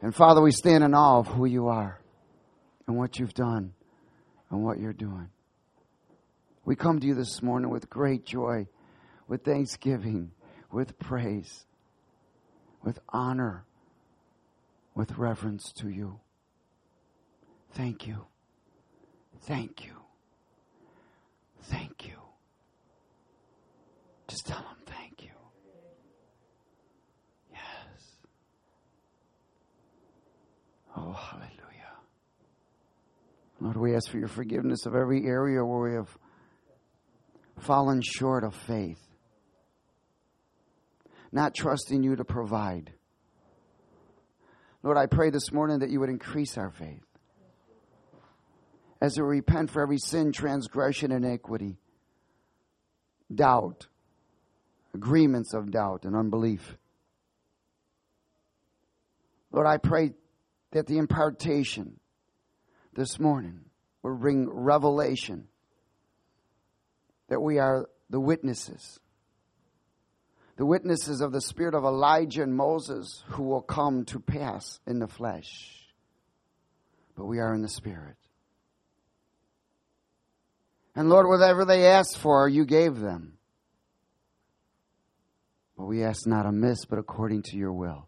And Father, we stand in awe of who you are and what you've done and what you're doing. We come to you this morning with great joy, with thanksgiving, with praise, with honor, with reverence to you. Thank you. Thank you. Thank you. Just tell them thank you. Yes. Oh, hallelujah. Lord, we ask for your forgiveness of every area where we have fallen short of faith, not trusting you to provide. Lord, I pray this morning that you would increase our faith as we repent for every sin, transgression, iniquity, doubt, agreements of doubt and unbelief. Lord, I pray that the impartation this morning will bring revelation that we are the witnesses of the spirit of Elijah and Moses who will come to pass in the flesh. But we are in the spirit. And Lord, whatever they asked for, you gave them. But we ask not amiss, but according to your will.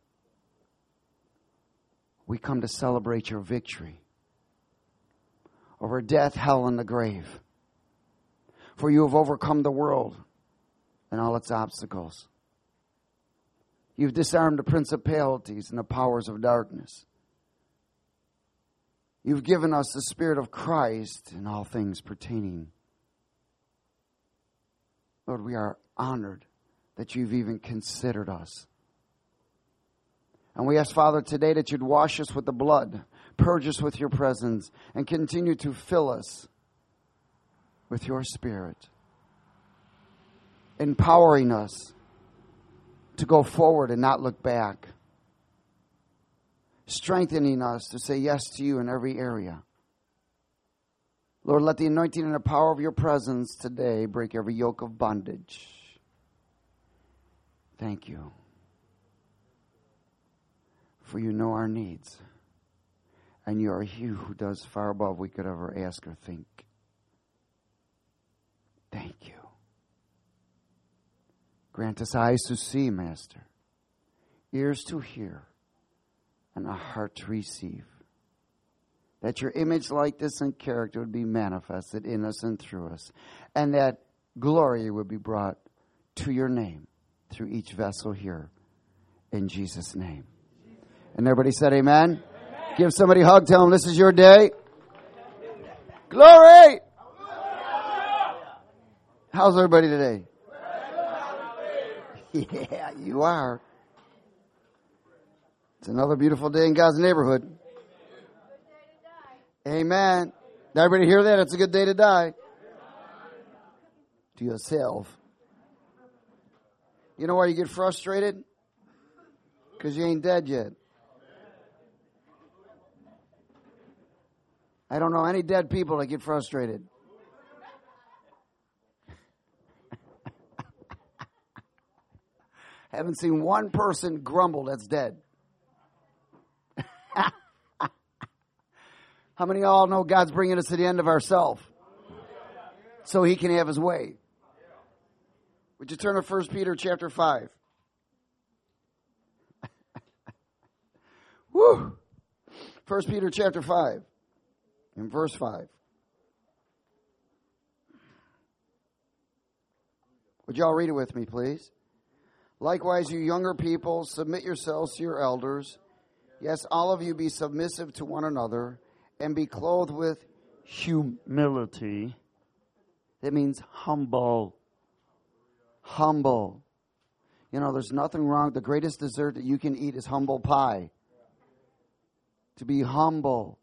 We come to celebrate your victory over death, hell, and the grave. For you have overcome the world and all its obstacles. You've disarmed the principalities and the powers of darkness. You've given us the Spirit of Christ in all things pertaining. Lord, we are honored that you've even considered us. And we ask, Father, today that you'd wash us with the blood, purge us with your presence, and continue to fill us with your Spirit, empowering us to go forward and not look back, strengthening us to say yes to you in every area. Lord, let the anointing and the power of your presence today break every yoke of bondage. Thank you. For you know our needs. And you are he who does far above we could ever ask or think. Thank you. Grant us eyes to see, Master, ears to hear, and a heart to receive. That your image, likeness, and character would be manifested in us and through us. And that glory would be brought to your name through each vessel here. In Jesus' name. And everybody said amen. Amen. Give somebody a hug. Tell them this is your day. Glory! How's everybody today? Yeah, you are. It's another beautiful day in God's neighborhood. Amen. Did everybody hear that? It's a good day to die. To yourself. You know why you get frustrated? Because you ain't dead yet. I don't know any dead people that get frustrated. I haven't seen one person grumble that's dead. How many of y'all know God's bringing us to the end of ourselves so he can have his way? Would you turn to 1 Peter chapter 5? Woo! 1 Peter chapter 5 and verse 5. Would y'all read it with me, please? Likewise, you younger people, submit yourselves to your elders. Yes, all of you be submissive to one another and be clothed with humility. That means humble. Humble. You know, there's nothing wrong. The greatest dessert that you can eat is humble pie. To be humble.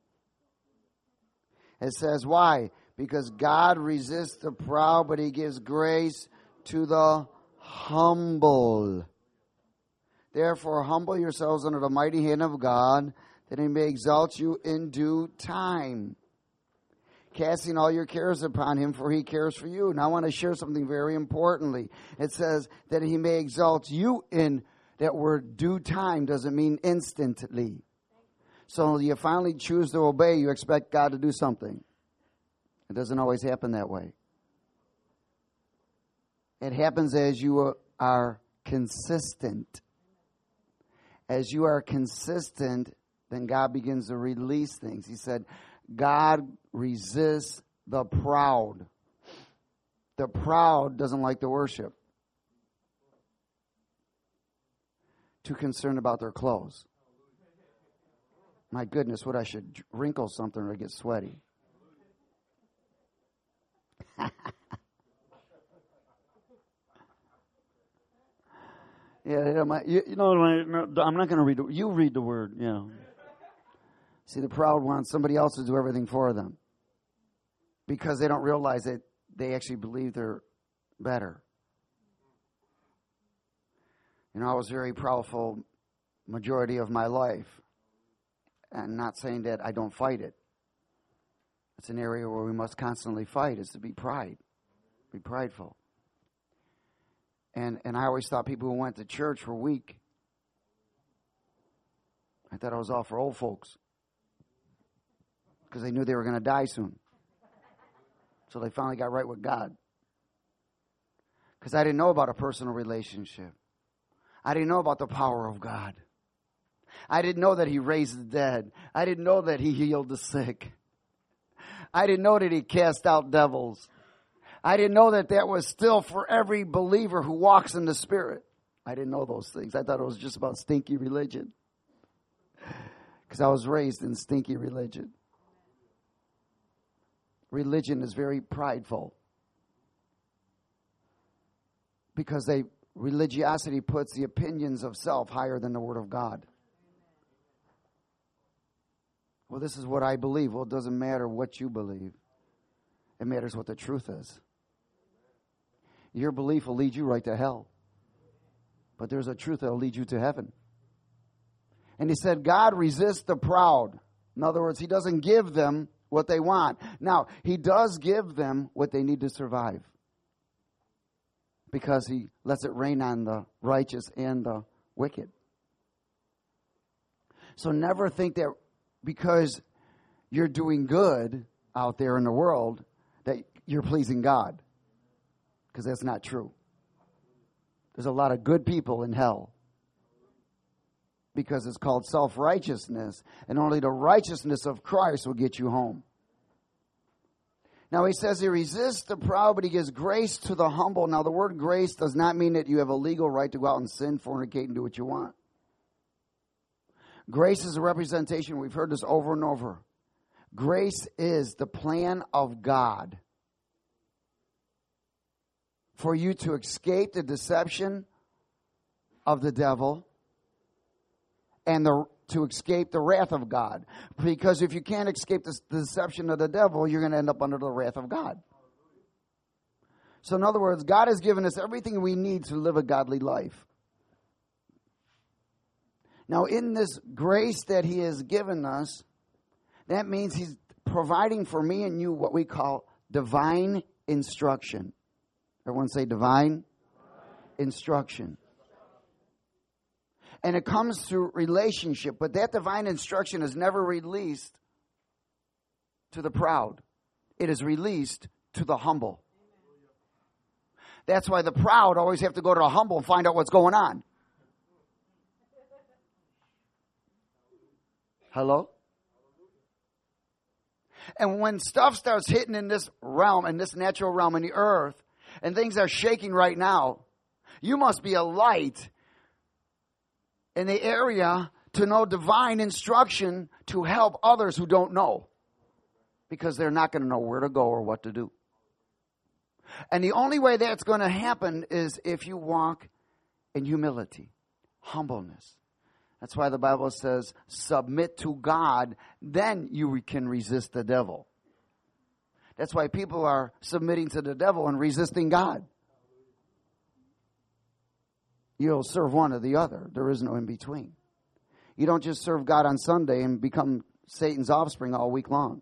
It says, why? Because God resists the proud, but he gives grace to the humble. Therefore, humble yourselves under the mighty hand of God, that he may exalt you in due time. Casting all your cares upon him, for he cares for you. Now I want to share something very importantly. It says that he may exalt you in That word due time doesn't mean instantly. So you finally choose to obey, you expect God to do something. It doesn't always happen that way. It happens as you are consistent. As you are consistent, then God begins to release things. He said, God resists the proud. The proud doesn't like to worship. Too concerned about their clothes. My goodness, what I should wrinkle something or get sweaty. Yeah, I'm not going to read it. You read the word, yeah. See, the proud want somebody else to do everything for them because they don't realize that they actually believe they're better. You know, I was very proudful majority of my life. And not saying that I don't fight it. It's an area where we must constantly fight, is to be be prideful. And I always thought people who went to church were weak. I thought it was all for old folks. Because they knew they were going to die soon. So they finally got right with God. Because I didn't know about a personal relationship. I didn't know about the power of God. I didn't know that He raised the dead. I didn't know that He healed the sick. I didn't know that He cast out devils. I didn't know that that was still for every believer who walks in the Spirit. I didn't know those things. I thought it was just about stinky religion. Because I was raised in stinky religion. Religion is very prideful. Because religiosity puts the opinions of self higher than the Word of God. Well, this is what I believe. Well, it doesn't matter what you believe. It matters what the truth is. Your belief will lead you right to hell. But there's a truth that will lead you to heaven. And He said, God resists the proud. In other words, He doesn't give them what they want. Now, He does give them what they need to survive. Because He lets it rain on the righteous and the wicked. So never think that because you're doing good out there in the world that you're pleasing God. Because that's not true. There's a lot of good people in hell. Because it's called self-righteousness. And only the righteousness of Christ will get you home. Now He says He resists the proud, but He gives grace to the humble. Now the word grace does not mean that you have a legal right to go out and sin, fornicate, and do what you want. Grace is a representation. We've heard this over and over. Grace is the plan of God for you to escape the deception of the devil and to escape the wrath of God. Because if you can't escape the deception of the devil, you're going to end up under the wrath of God. So in other words, God has given us everything we need to live a godly life. Now, in this grace that He has given us, that means He's providing for me and you what we call divine instruction. Everyone say divine instruction. And it comes through relationship, but that divine instruction is never released to the proud. It is released to the humble. That's why the proud always have to go to the humble and find out what's going on. Hello? And when stuff starts hitting in this realm, in this natural realm, in the earth, and things are shaking right now, you must be a light in the area to know divine instruction to help others who don't know. Because they're not going to know where to go or what to do. And the only way that's going to happen is if you walk in humility, humbleness. That's why the Bible says, submit to God, then you can resist the devil. That's why people are submitting to the devil and resisting God. You'll serve one or the other. There is no in between. You don't just serve God on Sunday and become Satan's offspring all week long.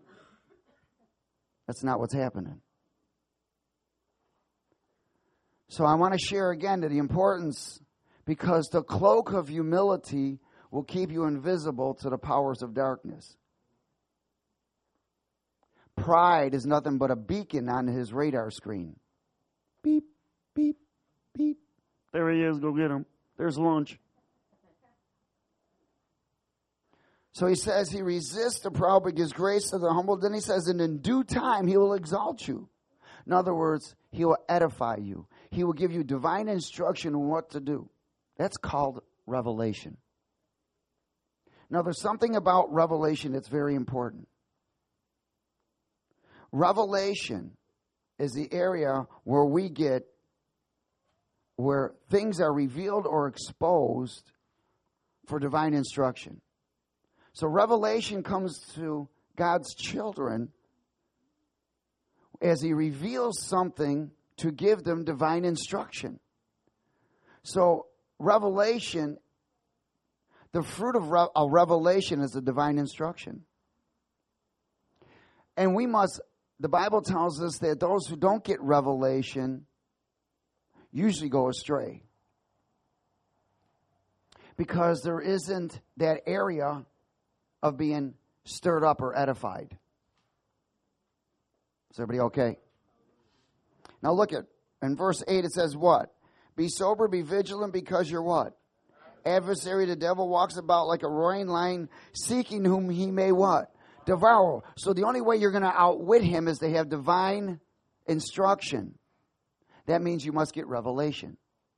That's not what's happening. So I want to share again to the importance, Because the cloak of humility will keep you invisible to the powers of darkness. Pride is nothing but a beacon on his radar screen. Beep, beep, beep. There he is. Go get him. There's lunch. So he says he resists the proud but gives grace to the humble. Then he says, and in due time he will exalt you. In other words, he will edify you. He will give you divine instruction on what to do. That's called revelation. Now, there's something about revelation that's very important. Revelation is the area where things are revealed or exposed for divine instruction. So revelation comes to God's children as he reveals something to give them divine instruction. So revelation, the fruit of a revelation is a divine instruction. And the Bible tells us that those who don't get revelation usually go astray. Because there isn't that area of being stirred up or edified. Is everybody okay? Now look at, in verse 8 it says what? Be sober, be vigilant, because you're what? Adversary, the devil, walks about like a roaring lion, seeking whom he may what? Devour. So the only way you're going to outwit him is to have divine instruction. That means you must get revelation.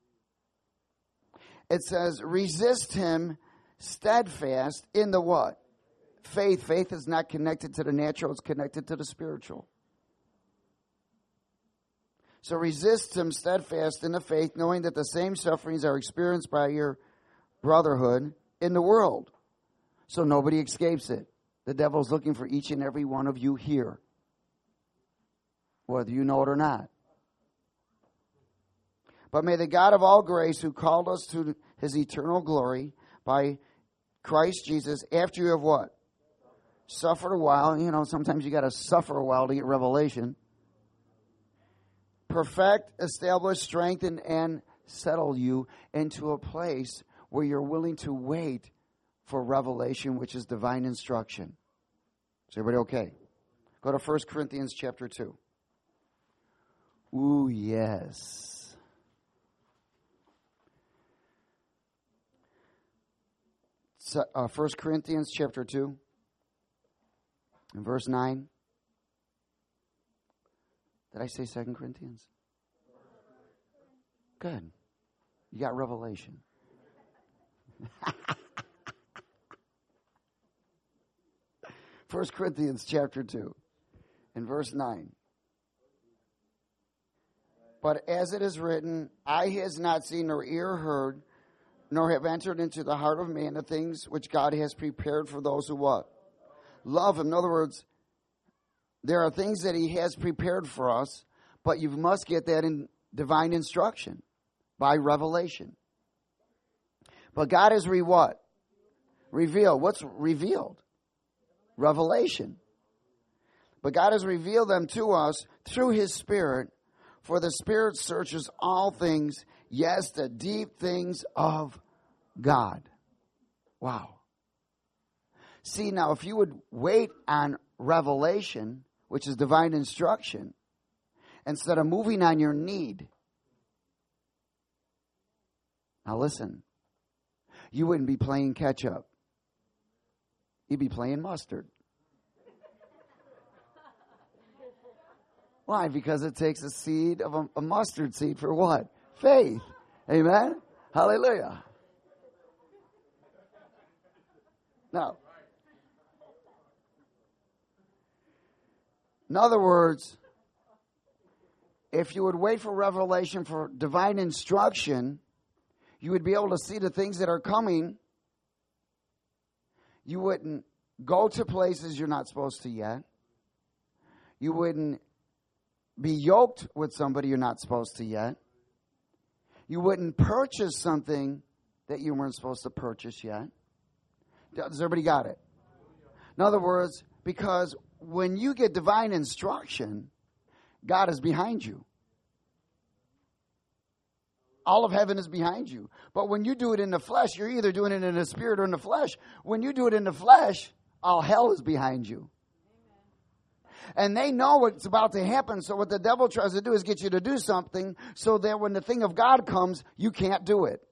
It says, resist him steadfast in the what? Faith. Faith is not connected to the natural, it's connected to the spiritual. So resist him steadfast in the faith, knowing that the same sufferings are experienced by your brotherhood in the world. So nobody escapes it. The devil's looking for each and every one of you here, whether you know it or not. But may the God of all grace, who called us to his eternal glory by Christ Jesus, after you have what? Suffered a while. You know, sometimes you got to suffer a while to get revelation. Perfect, establish, strengthen, and settle you into a place where you're willing to wait for revelation, which is divine instruction. Is everybody okay? Go to 1 Corinthians chapter 2. Ooh, yes. So, 1 Corinthians chapter 2 and verse 9. Did I say 2 Corinthians? Good. You got revelation. 1 Corinthians chapter 2 and verse 9. But as it is written, eye has not seen nor ear heard, nor have entered into the heart of man the things which God has prepared for those who what? Love him. In other words, there are things that he has prepared for us, but you must get that in divine instruction by revelation. But God has what? Revealed. What's revealed? Revelation. But God has revealed them to us through his Spirit, for the Spirit searches all things, yes, the deep things of God. Wow. See, now, if you would wait on revelation, which is divine instruction, instead of moving on your need. Now listen, you wouldn't be playing catch up. You'd be playing mustard. Why? Because it takes a seed of a mustard seed for what? Faith. Amen? Hallelujah. Now, in other words, if you would wait for revelation, for divine instruction, you would be able to see the things that are coming. You wouldn't go to places you're not supposed to yet. You wouldn't be yoked with somebody you're not supposed to yet. You wouldn't purchase something that you weren't supposed to purchase yet. Does everybody got it? In other words, because when you get divine instruction, God is behind you. all of heaven is behind you. But when you do it in the flesh, you're either doing it in the spirit or in the flesh. When you do it in the flesh, all hell is behind you. And they know what's about to happen. So what the devil tries to do is get you to do something so that when the thing of God comes, you can't do it.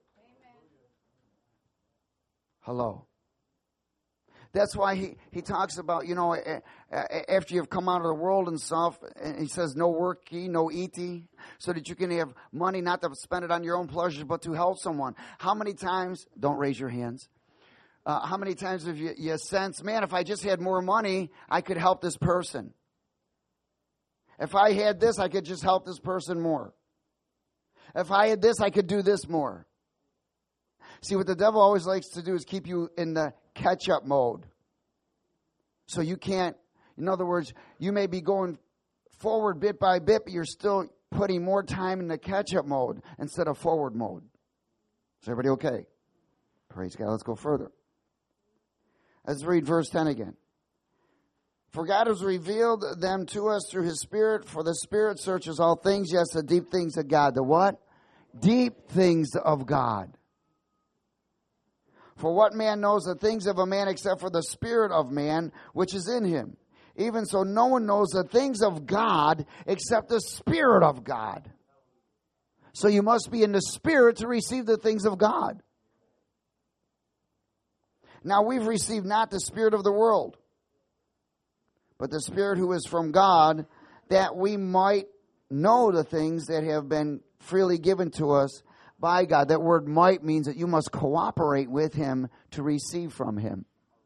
Hello. That's why he talks about, after you've come out of the world and stuff, and he says, no work ye, no eat ye, so that you can have money not to spend it on your own pleasures, but to help someone. How many times, don't raise your hands, how many times have you sense, man, if I just had more money, I could help this person. If I had this, I could just help this person more. If I had this, I could do this more. See, what the devil always likes to do is keep you in the catch-up mode. So you can't, in other words, you may be going forward bit by bit, but you're still putting more time in the catch-up mode instead of forward mode. Is everybody okay? Praise God. Let's go further. Let's read verse 10 again. For God has revealed them to us through His Spirit, for the Spirit searches all things, yes, the deep things of God. The what? Deep things of God. For what man knows the things of a man except for the spirit of man which is in him? Even so, no one knows the things of God except the Spirit of God. So you must be in the Spirit to receive the things of God. Now we've received not the spirit of the world, but the Spirit who is from God, that we might know the things that have been freely given to us by God. That word might means that you must cooperate with Him to receive from Him.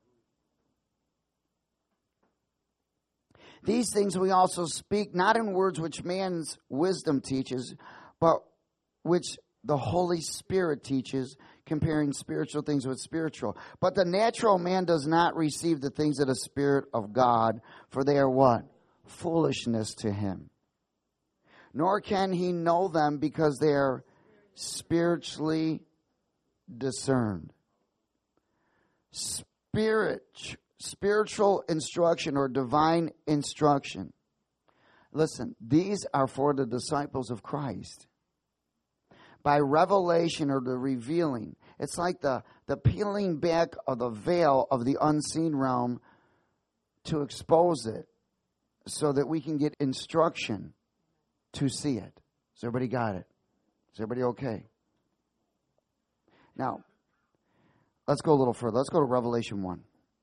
These things we also speak, not in words which man's wisdom teaches, but which the Holy Spirit teaches, comparing spiritual things with spiritual. But the natural man does not receive the things of the Spirit of God, for they are what? Foolishness to him. Nor can he know them because they are spiritually discerned. Spiritual instruction or divine instruction. Listen, these are for the disciples of Christ. By revelation or the revealing. It's like the peeling back of the veil of the unseen realm to expose it so that we can get instruction to see it. Has everybody got it? Is everybody okay? Now, let's go a little further. Let's go to Revelation 1.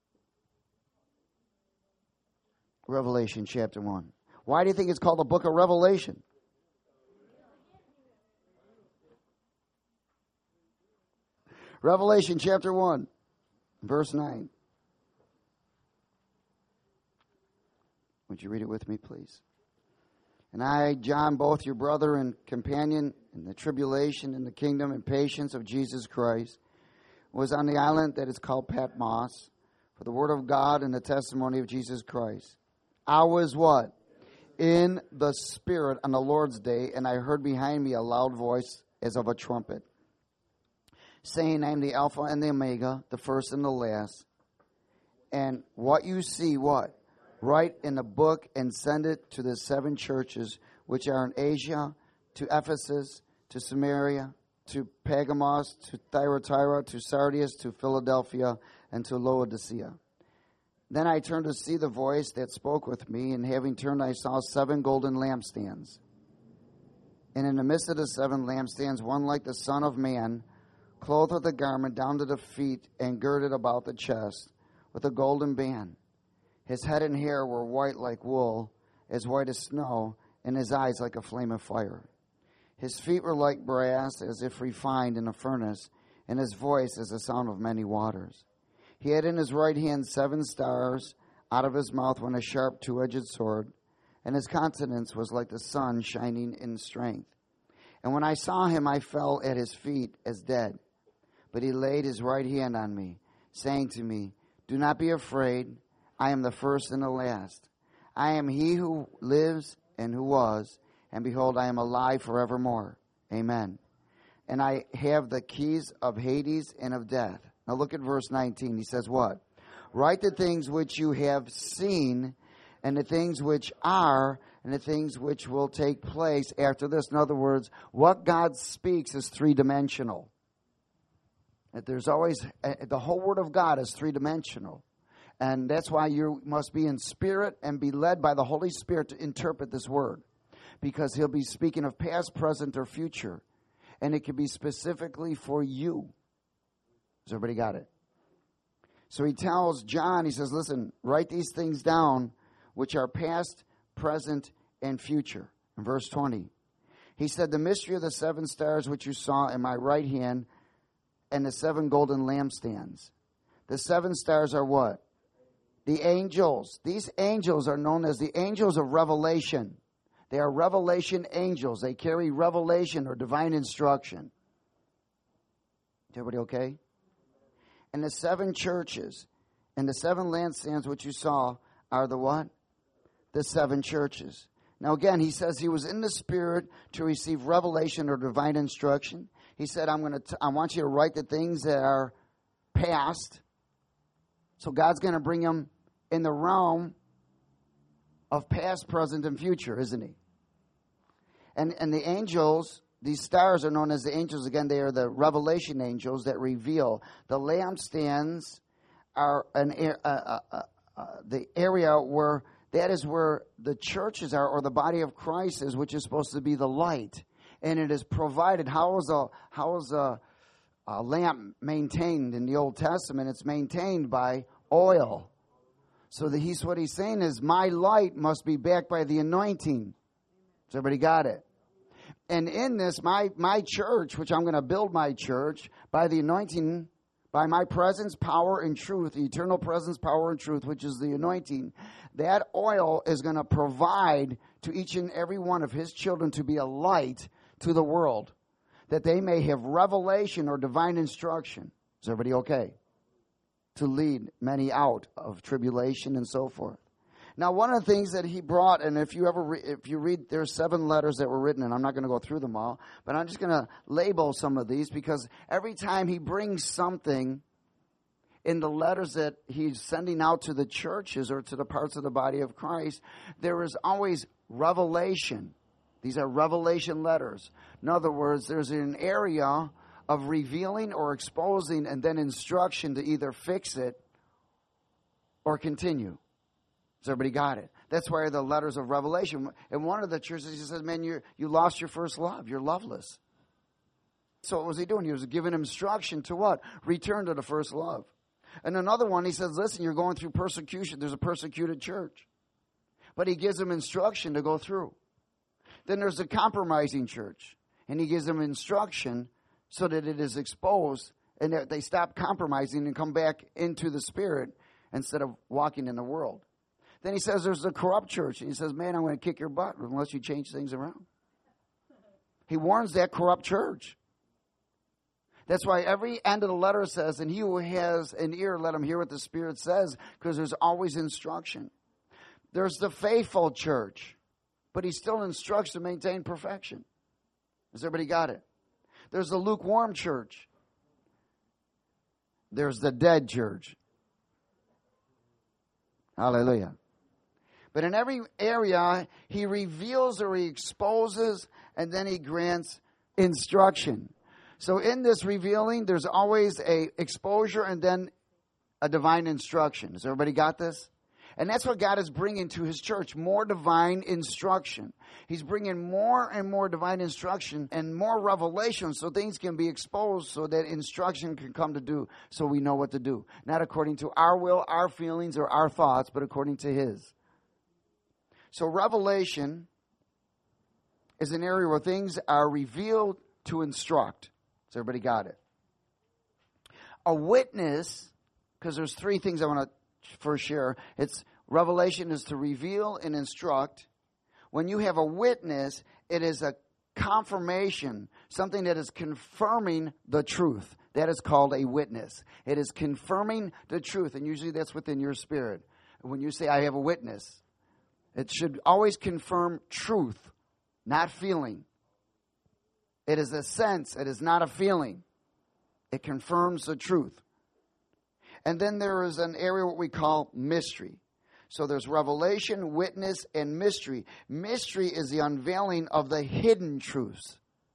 Revelation chapter 1. Why do you think it's called the book of Revelation? Revelation chapter 1, verse 9. Would you read it with me, please? And I, John, both your brother and companion in the tribulation and the kingdom and patience of Jesus Christ, was on the island that is called Patmos for the word of God and the testimony of Jesus Christ. I was what? In the Spirit on the Lord's day, and I heard behind me a loud voice as of a trumpet, saying, I am the Alpha and the Omega, the first and the last. And what you see, what? Write in a book and send it to the 7 churches which are in Asia, to Ephesus, to Samaria, to Pergamos, to Thyatira, to Sardis, to Philadelphia, and to Laodicea. Then I turned to see the voice that spoke with me, and having turned I saw 7 golden lampstands. And in the midst of the 7 lampstands, one like the Son of Man, clothed with a garment down to the feet and girded about the chest with a golden band. His head and hair were white like wool, as white as snow, and his eyes like a flame of fire. His feet were like brass, as if refined in a furnace, and his voice as the sound of many waters. He had in his right hand 7 stars. Out of his mouth went a sharp 2-edged sword, and his countenance was like the sun shining in strength. And when I saw him, I fell at his feet as dead. But he laid his right hand on me, saying to me, do not be afraid. I am the first and the last. I am he who lives and who was, and behold, I am alive forevermore. Amen. And I have the keys of Hades and of death. Now look at verse 19. He says what? Write the things which you have seen, and the things which are, and the things which will take place after this. In other words, what God speaks is three-dimensional. That there's always, the whole Word of God is three-dimensional. And that's why you must be in spirit and be led by the Holy Spirit to interpret this Word. Because He'll be speaking of past, present, or future. And it can be specifically for you. Has everybody got it? So He tells John, He says, listen, write these things down, which are past, present, and future. In verse 20, He said, the mystery of the 7 stars which you saw in my right hand, and the 7 golden lampstands. The 7 stars are what? The angels. These angels are known as the angels of revelation. They are revelation angels. They carry revelation or divine instruction. Is everybody okay? And the 7 churches and the 7 lampstands which you saw are the what? The 7 churches. Now again, he says he was in the Spirit to receive revelation or divine instruction. He said, I want you to write the things that are past. So God's going to bring them in the realm of past, present, and future, isn't He? And the angels, these stars are known as the angels. Again, they are the revelation angels that reveal. The lampstands are the area where, that is where the churches are, or the body of Christ is, which is supposed to be the light. And it is provided. How is a lamp maintained in the Old Testament? It's maintained by oil. So what he's saying is, my light must be backed by the anointing. Has everybody got it? And in this, my church, which I'm going to build my church, by the anointing, by my presence, power, and truth, the eternal presence, power, and truth, which is the anointing, that oil is going to provide to each and every one of His children to be a light to the world, that they may have revelation or divine instruction. Is everybody okay? To lead many out of tribulation and so forth. Now, one of the things that he brought, and if you read, there's 7 letters that were written, and I'm not going to go through them all, but I'm just going to label some of these, because every time he brings something in the letters that he's sending out to the churches or to the parts of the body of Christ, there is always revelation. These are revelation letters. In other words, there's an area of revealing or exposing and then instruction to either fix it or continue. Has everybody got it? That's why the letters of Revelation. In one of the churches, he says, man, you lost your first love. You're loveless. So what was he doing? He was giving instruction to what? Return to the first love. And another one, he says, listen, you're going through persecution. There's a persecuted church. But he gives them instruction to go through. Then there's a compromising church. And he gives them instruction so that it is exposed and that they stop compromising and come back into the Spirit instead of walking in the world. Then he says there's a corrupt church. And he says, man, I'm going to kick your butt unless you change things around. He warns that corrupt church. That's why every end of the letter says, and he who has an ear, let him hear what the Spirit says, because there's always instruction. There's the faithful church, but he still instructs to maintain perfection. Has everybody got it? There's the lukewarm church. There's the dead church. Hallelujah. But in every area, he reveals or he exposes, and then he grants instruction. So in this revealing, there's always a exposure and then a divine instruction. Has everybody got this? And that's what God is bringing to His church, more divine instruction. He's bringing more and more divine instruction and more revelation so things can be exposed so that instruction can come to do, so we know what to do. Not according to our will, our feelings, or our thoughts, but according to His. So revelation is an area where things are revealed to instruct. So everybody got it? A witness, because there's 3 things I want to first share. It's revelation is to reveal and instruct. When you have a witness, it is a confirmation, something that is confirming the truth. That is called a witness. It is confirming the truth, and usually that's within your spirit. When you say, I have a witness, it should always confirm truth, not feeling. It is a sense. It is not a feeling. It confirms the truth. And then there is an area what we call mystery. So there's revelation, witness, and mystery. Mystery is the unveiling of the hidden truths.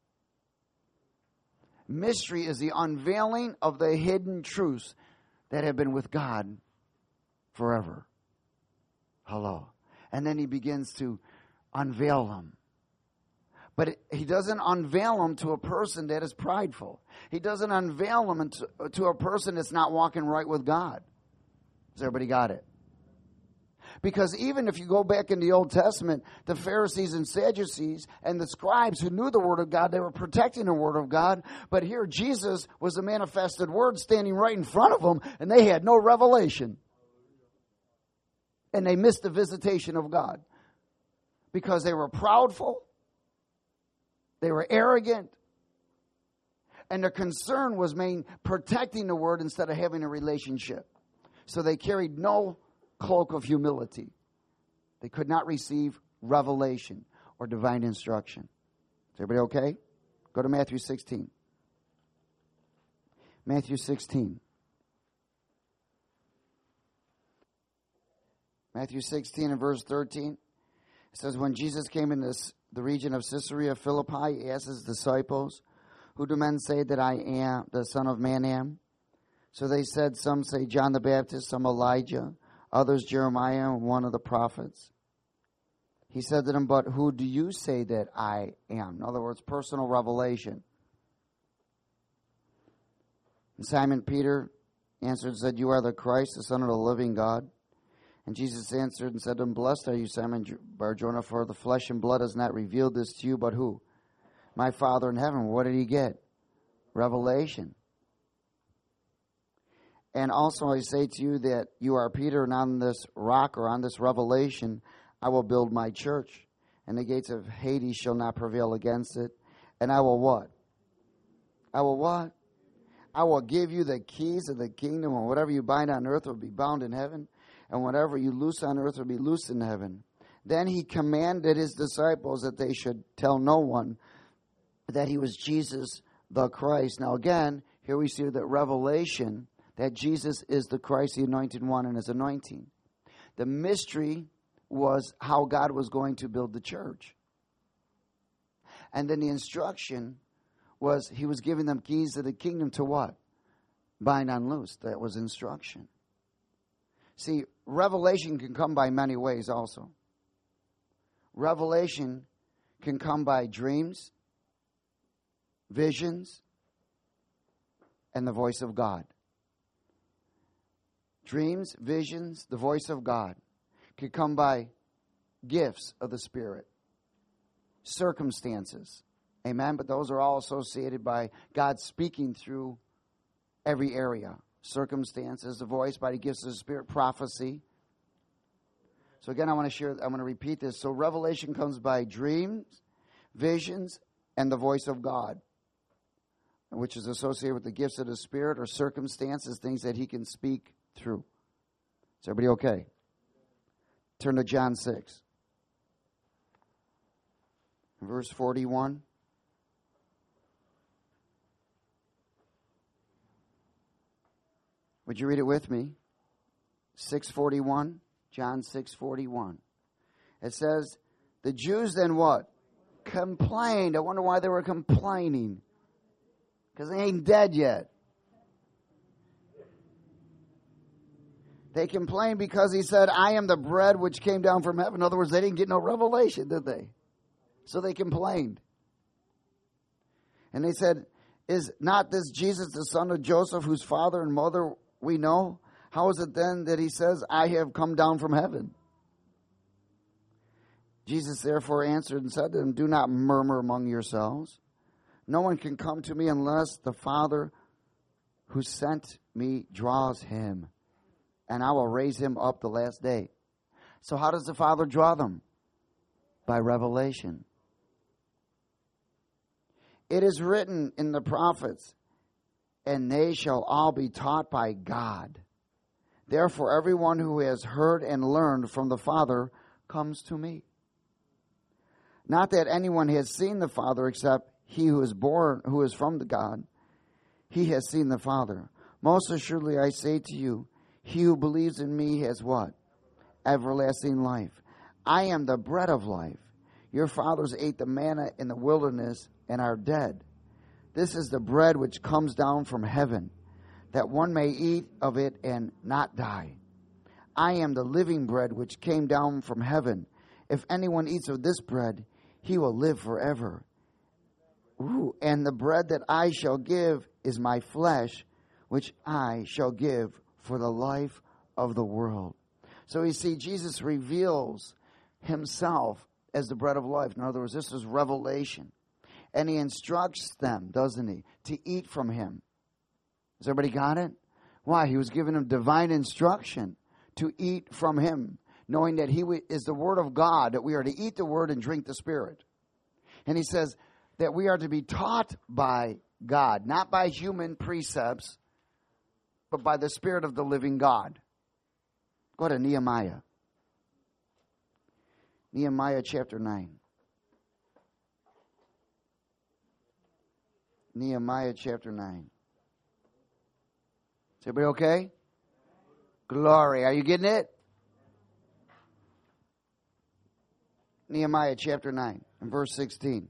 Mystery is the unveiling of the hidden truths that have been with God forever. Hello. And then he begins to unveil them. But he doesn't unveil them to a person that is prideful. He doesn't unveil them to a person that's not walking right with God. Has everybody got it? Because even if you go back in the Old Testament, the Pharisees and Sadducees and the scribes who knew the Word of God, they were protecting the Word of God. But here Jesus was the manifested Word standing right in front of them, and they had no revelation. And they missed the visitation of God. Because they were proudful, they were arrogant, and their concern was protecting the Word instead of having a relationship. So they carried no cloak of humility. They could not receive revelation or divine instruction. Is everybody okay? Go to Matthew 16. Matthew 16. Matthew 16 and verse 13. It says, when Jesus came into the region of Caesarea Philippi, he asked his disciples, who do men say that I am, the Son of Man am? So they said, some say John the Baptist, some Elijah, others Jeremiah, one of the prophets. He said to them, but who do you say that I am? In other words, personal revelation. And Simon Peter answered and said, you are the Christ, the Son of the living God. And Jesus answered and said to him, blessed are you, Simon Bar-Jonah, for the flesh and blood has not revealed this to you, but who? My Father in heaven. What did he get? Revelation. And also I say to you that you are Peter, and on this rock or on this revelation I will build my church. And the gates of Hades shall not prevail against it. And I will what? I will what? I will give you the keys of the kingdom, and whatever you bind on earth will be bound in heaven, and whatever you loose on earth will be loosed in heaven. Then he commanded his disciples that they should tell no one that he was Jesus the Christ. Now again, here we see that revelation that Jesus is the Christ, the anointed one, and his anointing. The mystery was how God was going to build the church. And then the instruction was he was giving them keys to the kingdom to what? Bind on loose. That was instruction. See, revelation can come by many ways also. Revelation can come by dreams, visions, and the voice of God. Dreams, visions, the voice of God can come by gifts of the Spirit, circumstances. Amen? But those are all associated by God speaking through every area. Circumstances, the voice by the gifts of the Spirit, prophecy. So again, I'm going to repeat this. So revelation comes by dreams, visions, and the voice of God, which is associated with the gifts of the Spirit or circumstances, things that he can speak through. Is everybody okay? Turn to John 6. Verse 41. Would you read it with me? 6:41. John 6:41. It says, the Jews then what? Complained. I wonder why they were complaining. Because they ain't dead yet. They complained because he said, I am the bread which came down from heaven. In other words, they didn't get no revelation, did they? So they complained. And they said, is not this Jesus the son of Joseph, whose father and mother we know? How is it then that he says, I have come down from heaven? Jesus therefore answered and said to them, do not murmur among yourselves. No one can come to me unless the Father who sent me draws him. And I will raise him up the last day. So how does the Father draw them? By revelation. It is written in the prophets, and they shall all be taught by God. Therefore, everyone who has heard and learned from the Father comes to me. Not that anyone has seen the Father except he who is born, who is from the God. He has seen the Father. Most assuredly I say to you, he who believes in me has what? everlasting life. I am the bread of life. Your fathers ate the manna in the wilderness and are dead. This is the bread which comes down from heaven, that one may eat of it and not die. I am the living bread which came down from heaven. If anyone eats of this bread, he will live forever. And the bread that I shall give is my flesh, which I shall give for the life of the world. So you see, Jesus reveals himself as the bread of life. In other words, this is revelation. And he instructs them, doesn't he, to eat from him. Has everybody got it? Why? He was giving them divine instruction to eat from him, knowing that he is the Word of God, that we are to eat the Word and drink the Spirit. And he says that we are to be taught by God, not by human precepts, but by the Spirit of the living God. Go to Nehemiah. Nehemiah chapter 9. Nehemiah chapter 9. Is everybody okay? Glory. Are you getting it? Nehemiah chapter 9 and verse 16.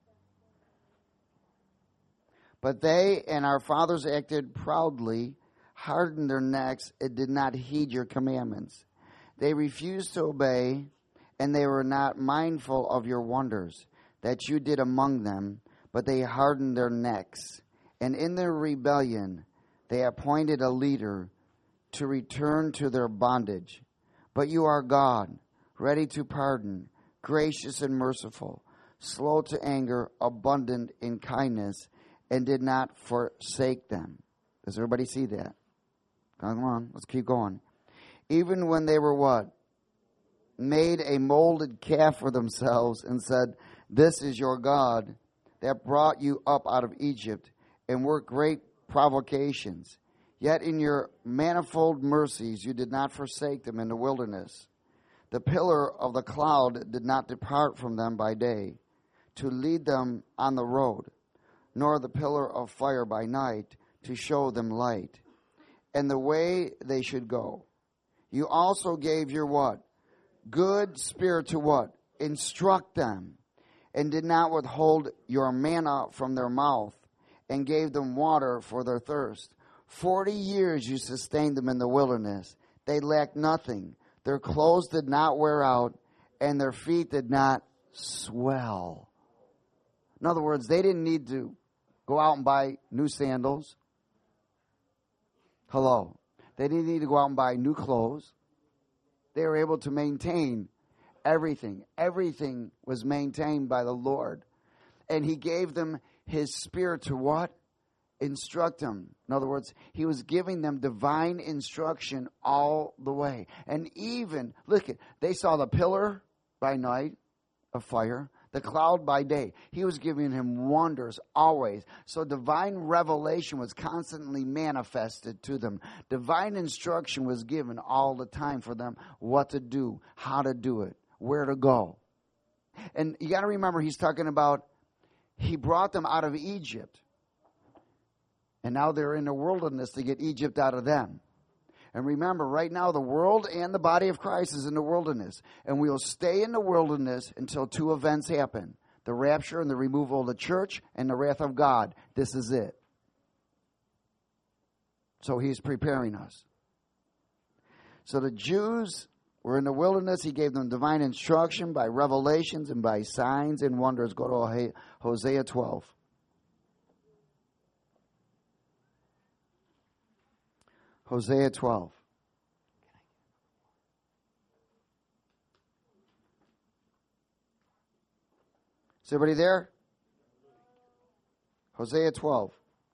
But they and our fathers acted proudly, hardened their necks, and did not heed your commandments. They refused to obey, and they were not mindful of your wonders that you did among them, but they hardened their necks. And in their rebellion, they appointed a leader to return to their bondage. But you are God, ready to pardon, gracious and merciful, slow to anger, abundant in kindness, and did not forsake them. Does everybody see that? Come on, let's keep going. Even when they were what? Made a molded calf for themselves and said, this is your God that brought you up out of Egypt, and worked great provocations. Yet in your manifold mercies you did not forsake them in the wilderness. The pillar of the cloud did not depart from them by day, to lead them on the road, nor the pillar of fire by night, to show them light, and the way they should go. You also gave your what? Good spirit to what? Instruct them, and did not withhold your manna from their mouth, and gave them water for their thirst. 40 years you sustained them in the wilderness. They lacked nothing. Their clothes did not wear out, and their feet did not swell. In other words, they didn't need to go out and buy new sandals. Hello. They didn't need to go out and buy new clothes. They were able to maintain everything. Everything was maintained by the Lord. And he gave them his spirit to what? Instruct them. In other words, he was giving them divine instruction all the way. And even, look, they saw the pillar by night of fire, the cloud by day. He was giving him wonders always. So divine revelation was constantly manifested to them. Divine instruction was given all the time for them what to do, how to do it, where to go. And you got to remember, he's talking about he brought them out of Egypt. And now they're in the wilderness to get Egypt out of them. And remember, right now the world and the body of Christ is in the wilderness. And we will stay in the wilderness until two events happen. The rapture and the removal of the church and the wrath of God. This is it. So he's preparing us. So the Jews were in the wilderness. He gave them divine instruction by revelations and by signs and wonders. Go to Hosea 12. Hosea 12. Is everybody there? Hosea 12.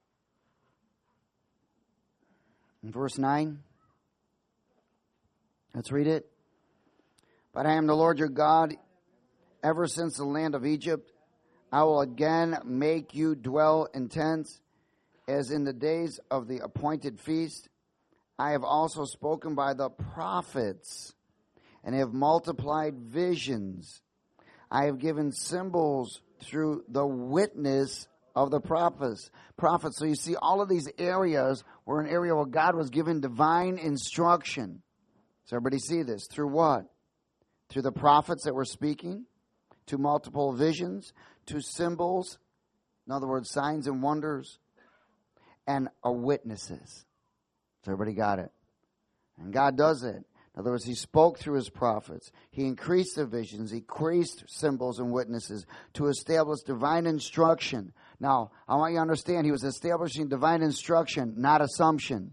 In verse 9. Let's read it. But I am the Lord your God, ever since the land of Egypt. I will again make you dwell in tents, as in the days of the appointed feast. I have also spoken by the prophets, and have multiplied visions. I have given symbols through the witness of the prophets. So you see, all of these areas were an area where God was giving divine instruction. Does everybody see this? Through what? Through the prophets that were speaking, to multiple visions, to symbols, in other words, signs and wonders, and witnesses. So everybody got it? And God does it. In other words, He spoke through His prophets. He increased the visions. He increased symbols and witnesses to establish divine instruction. Now, I want you to understand, He was establishing divine instruction, not assumption.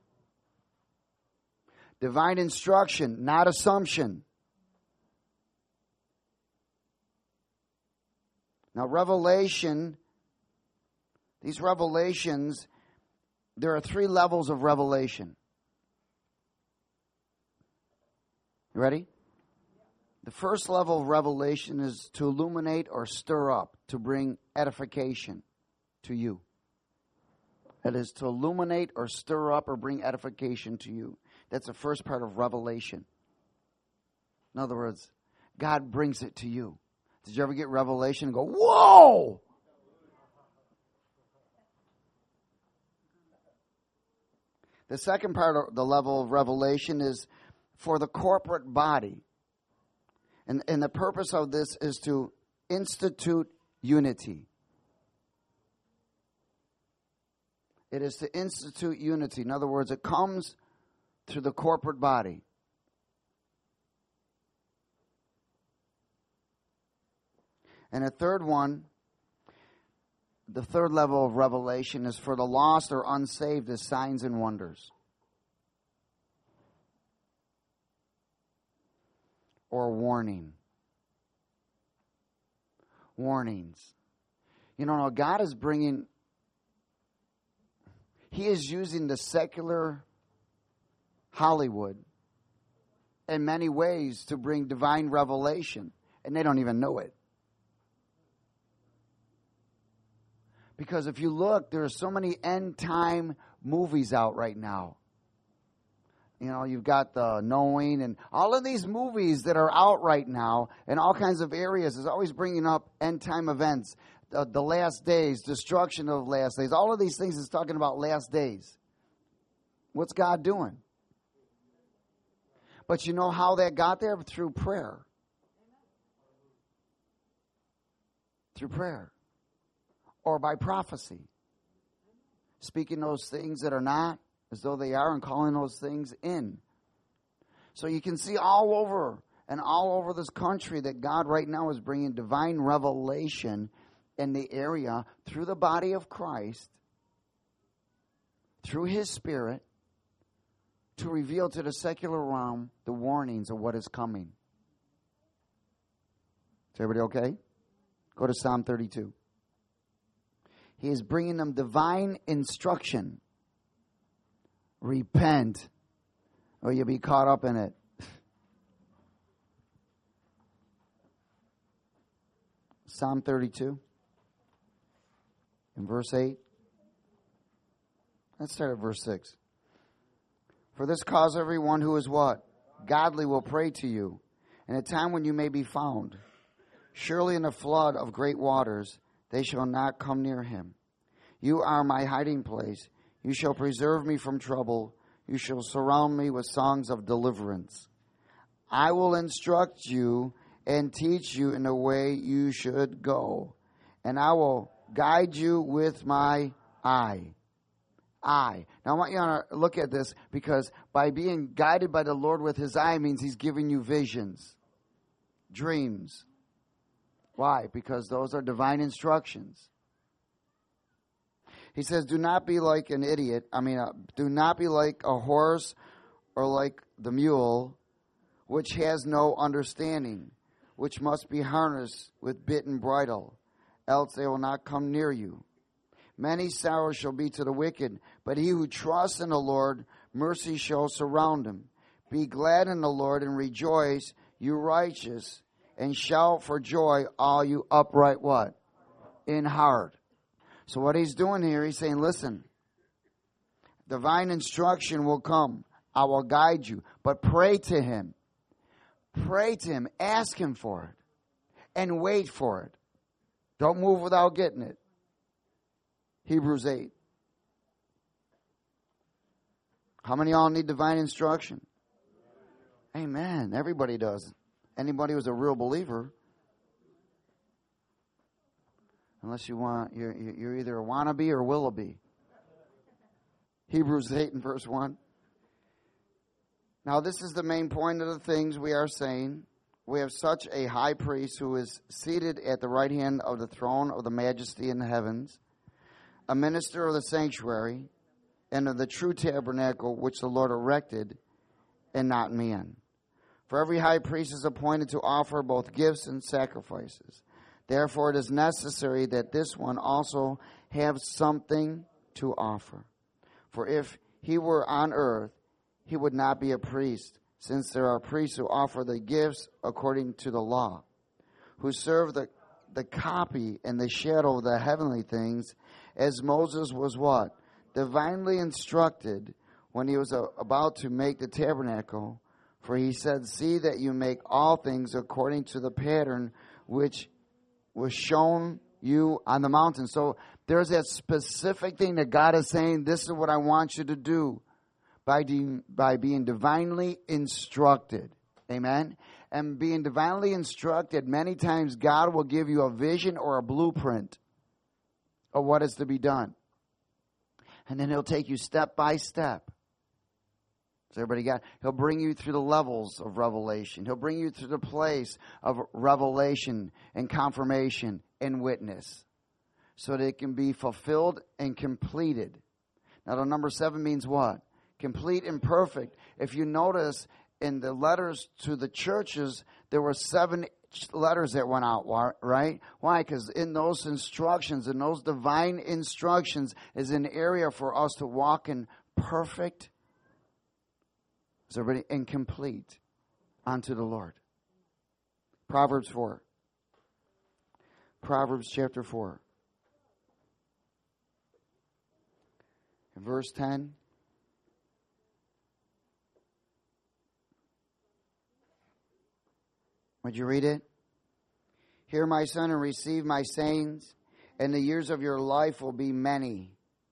Divine instruction, not assumption. Now, revelation, these revelations, there are 3 levels of revelation. You ready? The first level of revelation is to illuminate or stir up, to bring edification to you. It is to illuminate or stir up or bring edification to you. That's the first part of revelation. In other words, God brings it to you. Did you ever get revelation and go, whoa! The second part of the level of revelation is for the corporate body. And the purpose of this is to institute unity. It is to institute unity. In other words, it comes through the corporate body. And a third one, the third level of revelation is for the lost or unsaved as signs and wonders. Or warning. Warnings. You know, God is bringing, He is using the secular Hollywood in many ways to bring divine revelation. And they don't even know it. Because if you look, there are so many end time movies out right now. You know, you've got the Knowing and all of these movies that are out right now in all kinds of areas is always bringing up end time events, the last days, destruction of last days. All of these things is talking about last days. What's God doing? But you know how that got there? Through prayer. Through prayer. Or by prophecy. Speaking those things that are not as though they are and calling those things in. So you can see all over this country that God right now is bringing divine revelation in the area through the body of Christ, through His Spirit, to reveal to the secular realm the warnings of what is coming. Is everybody okay? Go to Psalm 32. He is bringing them divine instruction. Repent, or you'll be caught up in it. Psalm 32, in verse 8. Let's start at verse 6. For this cause everyone who is what? Godly will pray to you, in a time when you may be found. Surely in a flood of great waters they shall not come near him. You are my hiding place. You shall preserve me from trouble. You shall surround me with songs of deliverance. I will instruct you and teach you in the way you should go. And I will guide you with my eye. Eye. Now I want you to look at this, because by being guided by the Lord with His eye means He's giving you visions, dreams. Why? Because those are divine instructions. He says, do not be like an idiot. Do not be like a horse or like the mule, which has no understanding, which must be harnessed with bit and bridle, else they will not come near you. Many sorrows shall be to the wicked, but he who trusts in the Lord, mercy shall surround him. Be glad in the Lord and rejoice, you righteous, and shout for joy, all you upright what? In heart. So what he's doing here, he's saying, listen, divine instruction will come. I will guide you. But pray to Him. Pray to Him. Ask Him for it. And wait for it. Don't move without getting it. Hebrews 8. How many of y'all need divine instruction? Amen. Everybody does. Anybody who's a real believer. Unless you're either a wannabe or will-a-be. Hebrews 8 and verse 1. Now this is the main point of the things we are saying. We have such a high priest who is seated at the right hand of the throne of the majesty in the heavens, a minister of the sanctuary and of the true tabernacle which the Lord erected, and not man. For every high priest is appointed to offer both gifts and sacrifices. Therefore it is necessary that this one also have something to offer. For if he were on earth, he would not be a priest, since there are priests who offer the gifts according to the law, who serve the copy and the shadow of the heavenly things, as Moses was what? Divinely instructed when he was about to make the tabernacle. For he said, see that you make all things according to the pattern which was shown you on the mountain. So there's that specific thing that God is saying, this is what I want you to do by being divinely instructed. Amen? And being divinely instructed, many times God will give you a vision or a blueprint of what is to be done. And then he'll take you step by step. So everybody got? He'll bring you through the levels of revelation. He'll bring you through the place of revelation and confirmation and witness, so that it can be fulfilled and completed. Now, the number 7 means what? Complete and perfect. If you notice in the letters to the churches, there were 7 letters that went out, right? Why? Because in those instructions, in those divine instructions, is an area for us to walk in perfect, so everybody, and complete unto the Lord. Proverbs 4. Proverbs chapter 4. Verse 10. Would you read it? Hear, my son, and receive my sayings, and the years of your life will be many.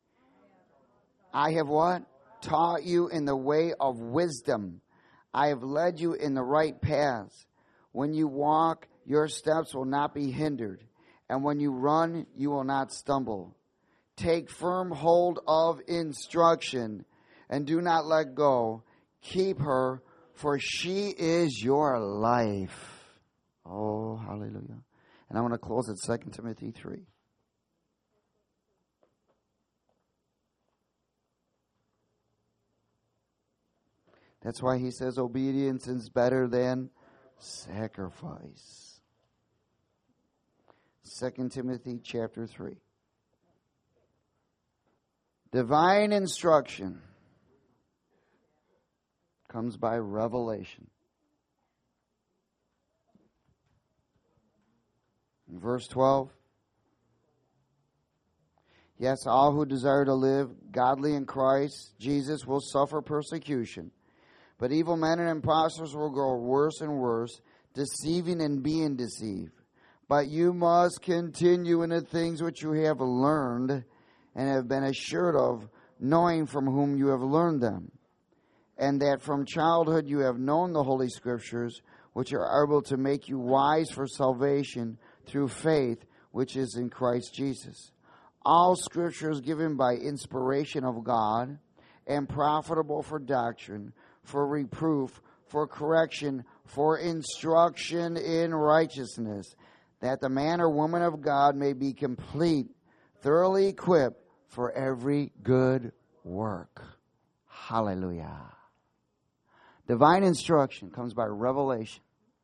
I have what? Taught you in the way of wisdom. I have led you in the right paths. When you walk, your steps will not be hindered, and when you run, you will not stumble. Take firm hold of instruction, and do not let go. Keep her, for she is your life. Oh, hallelujah. And I want to close at 2 Timothy 3. That's why he says obedience is better than sacrifice. 2 Timothy chapter 3. Divine instruction comes by revelation. In verse 12. Yes, all who desire to live godly in Christ Jesus will suffer persecution. But evil men and impostors will grow worse and worse, deceiving and being deceived. But you must continue in the things which you have learned and have been assured of, knowing from whom you have learned them. And that from childhood you have known the Holy Scriptures, which are able to make you wise for salvation through faith, which is in Christ Jesus. All Scripture is given by inspiration of God and profitable for doctrine, for reproof, for correction, for instruction in righteousness, that the man or woman of God may be complete, thoroughly equipped for every good work. Hallelujah. Divine instruction comes by revelation.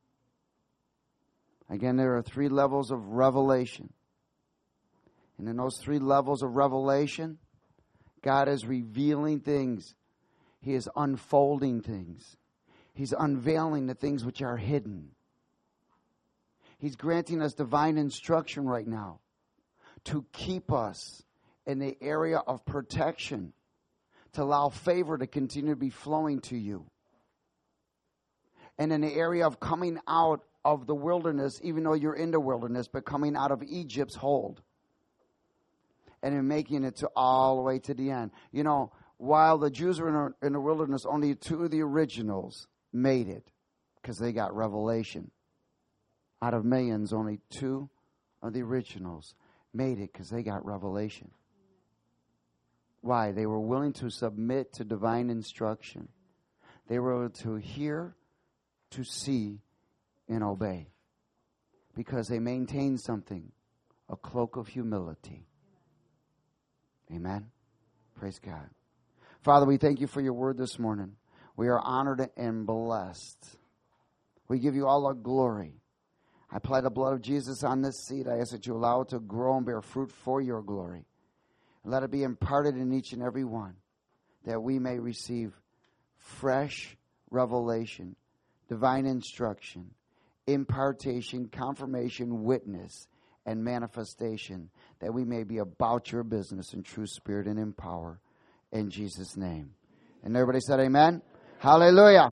Again, there are 3 levels of revelation. And in those 3 levels of revelation, God is revealing things. He is unfolding things. He's unveiling the things which are hidden. He's granting us divine instruction right now to keep us in the area of protection, to allow favor to continue to be flowing to you. And in the area of coming out of the wilderness, even though you're in the wilderness, but coming out of Egypt's hold. And in making it to all the way to the end. You know, while the Jews were in the wilderness, only 2 of the originals made it because they got revelation. Out of millions, only 2 of the originals made it because they got revelation. Why? They were willing to submit to divine instruction. They were able to hear, to see, and obey. Because they maintained something, a cloak of humility. Amen. Praise God. Father, we thank you for your word this morning. We are honored and blessed. We give you all our glory. I apply the blood of Jesus on this seed. I ask that you allow it to grow and bear fruit for your glory. Let it be imparted in each and every one, that we may receive fresh revelation, divine instruction, impartation, confirmation, witness, and manifestation, that we may be about your business in true spirit and in power. In Jesus' name. And everybody said amen. Hallelujah.